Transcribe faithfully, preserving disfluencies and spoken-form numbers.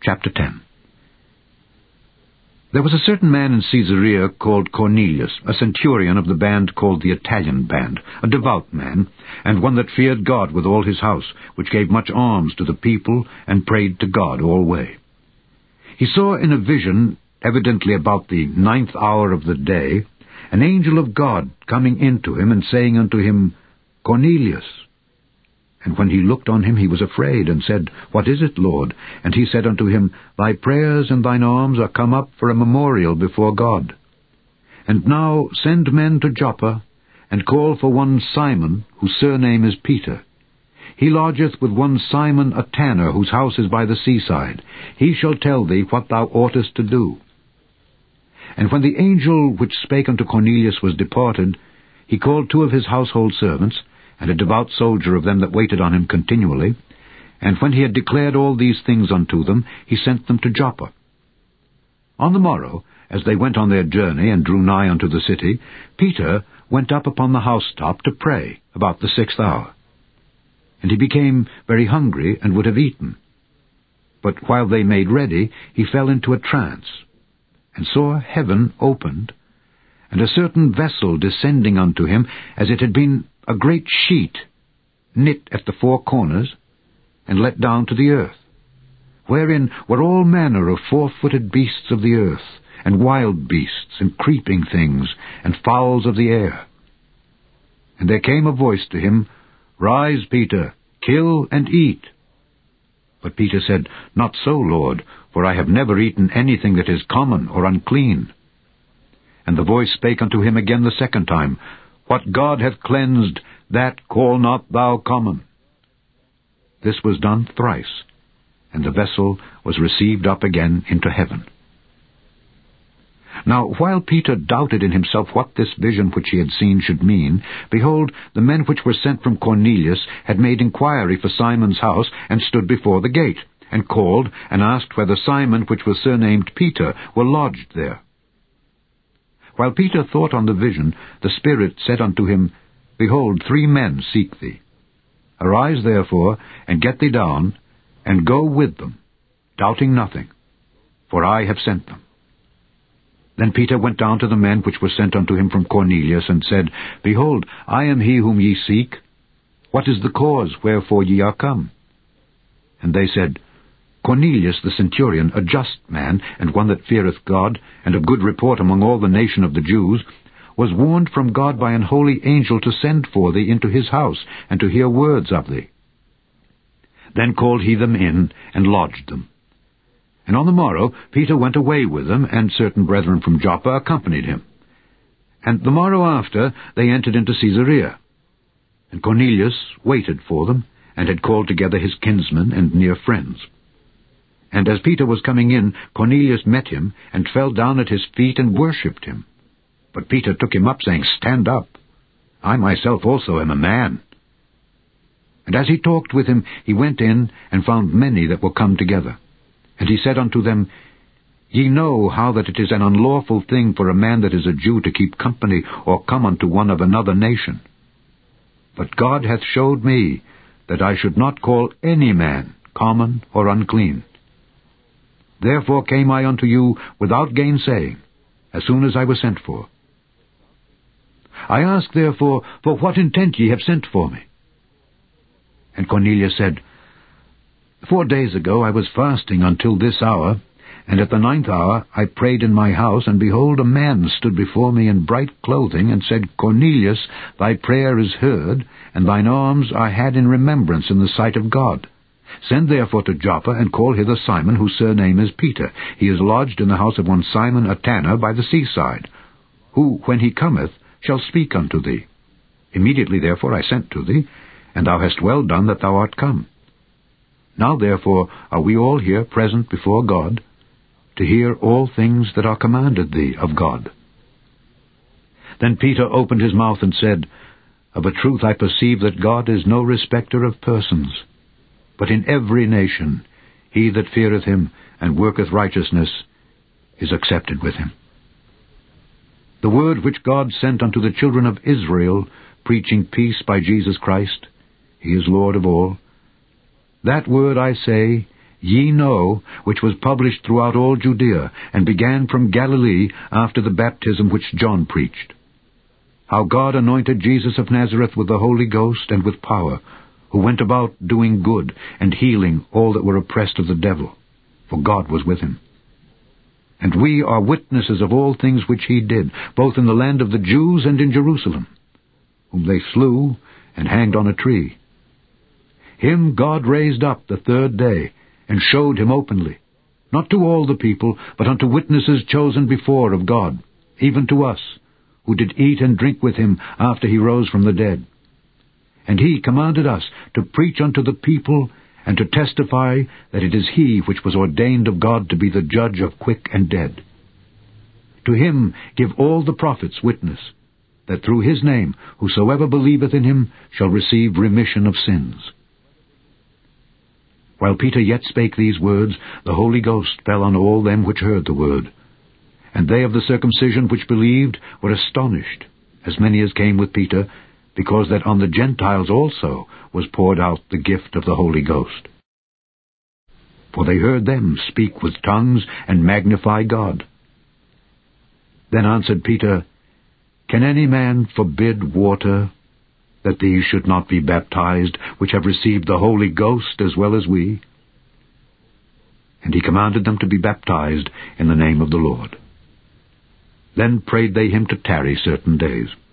Chapter ten. There was a certain man in Caesarea called Cornelius, a centurion of the band called the Italian band, a devout man, and one that feared God with all his house, which gave much alms to the people, and prayed to God alway. He saw in a vision, evidently about the ninth hour of the day, an angel of God coming in to him, and saying unto him, Cornelius. And when he looked on him, he was afraid, and said, What is it, Lord? And he said unto him, Thy prayers and thine alms are come up for a memorial before God. And now send men to Joppa, and call for one Simon, whose surname is Peter. He lodgeth with one Simon a tanner, whose house is by the seaside. He shall tell thee what thou oughtest to do. And when the angel which spake unto Cornelius was departed, he called two of his household servants, and a devout soldier of them that waited on him continually. And when he had declared all these things unto them, he sent them to Joppa. On the morrow, as they went on their journey, and drew nigh unto the city, Peter went up upon the housetop to pray about the sixth hour. And he became very hungry, and would have eaten. But while they made ready, he fell into a trance, and saw heaven opened, and a certain vessel descending unto him, as it had been a great sheet, knit at the four corners, and let down to the earth, wherein were all manner of four-footed beasts of the earth, and wild beasts, and creeping things, and fowls of the air. And there came a voice to him, Rise, Peter, kill and eat. But Peter said, Not so, Lord, for I have never eaten anything that is common or unclean. And the voice spake unto him again the second time, What God hath cleansed, that call not thou common. This was done thrice, and the vessel was received up again into heaven. Now while Peter doubted in himself what this vision which he had seen should mean, behold, the men which were sent from Cornelius had made inquiry for Simon's house, and stood before the gate, and called, and asked whether Simon, which was surnamed Peter, were lodged there. While Peter thought on the vision, the Spirit said unto him, Behold, three men seek thee. Arise therefore, and get thee down, and go with them, doubting nothing, for I have sent them. Then Peter went down to the men which were sent unto him from Cornelius, and said, Behold, I am he whom ye seek. What is the cause wherefore ye are come? And they said, Cornelius the centurion, a just man, and one that feareth God, and of good report among all the nation of the Jews, was warned from God by an holy angel to send for thee into his house, and to hear words of thee. Then called he them in, and lodged them. And on the morrow Peter went away with them, and certain brethren from Joppa accompanied him. And the morrow after they entered into Caesarea. And Cornelius waited for them, and had called together his kinsmen and near friends. And as Peter was coming in, Cornelius met him, and fell down at his feet, and worshipped him. But Peter took him up, saying, Stand up. I myself also am a man. And as he talked with him, he went in, and found many that were come together. And he said unto them, Ye know how that it is an unlawful thing for a man that is a Jew to keep company, or come unto one of another nation. But God hath showed me that I should not call any man common or unclean. Therefore came I unto you without gainsaying, as soon as I was sent for. I ask therefore, for what intent ye have sent for me? And Cornelius said, Four days ago I was fasting until this hour, and at the ninth hour I prayed in my house, and behold, a man stood before me in bright clothing, and said, Cornelius, thy prayer is heard, and thine alms are had in remembrance in the sight of God. Send therefore to Joppa, and call hither Simon, whose surname is Peter. He is lodged in the house of one Simon a tanner by the seaside, who, when he cometh, shall speak unto thee. Immediately therefore I sent to thee, and thou hast well done that thou art come. Now therefore are we all here present before God, to hear all things that are commanded thee of God. Then Peter opened his mouth and said, Of a truth I perceive that God is no respecter of persons, but in every nation he that feareth him and worketh righteousness is accepted with him. The word which God sent unto the children of Israel, preaching peace by Jesus Christ, he is Lord of all, that word I say ye know, which was published throughout all Judea, and began from Galilee after the baptism which John preached, how God anointed Jesus of Nazareth with the Holy Ghost and with power, who went about doing good and healing all that were oppressed of the devil, for God was with him. And we are witnesses of all things which he did, both in the land of the Jews and in Jerusalem, whom they slew and hanged on a tree. Him God raised up the third day, and showed him openly, not to all the people, but unto witnesses chosen before of God, even to us, who did eat and drink with him after he rose from the dead. And he commanded us to preach unto the people, and to testify that it is he which was ordained of God to be the judge of quick and dead. To him give all the prophets witness, that through his name whosoever believeth in him shall receive remission of sins. While Peter yet spake these words, the Holy Ghost fell on all them which heard the word. And they of the circumcision which believed were astonished, as many as came with Peter, because that on the Gentiles also was poured out the gift of the Holy Ghost. For they heard them speak with tongues and magnify God. Then answered Peter, Can any man forbid water, that these should not be baptized, which have received the Holy Ghost as well as we? And he commanded them to be baptized in the name of the Lord. Then prayed they him to tarry certain days.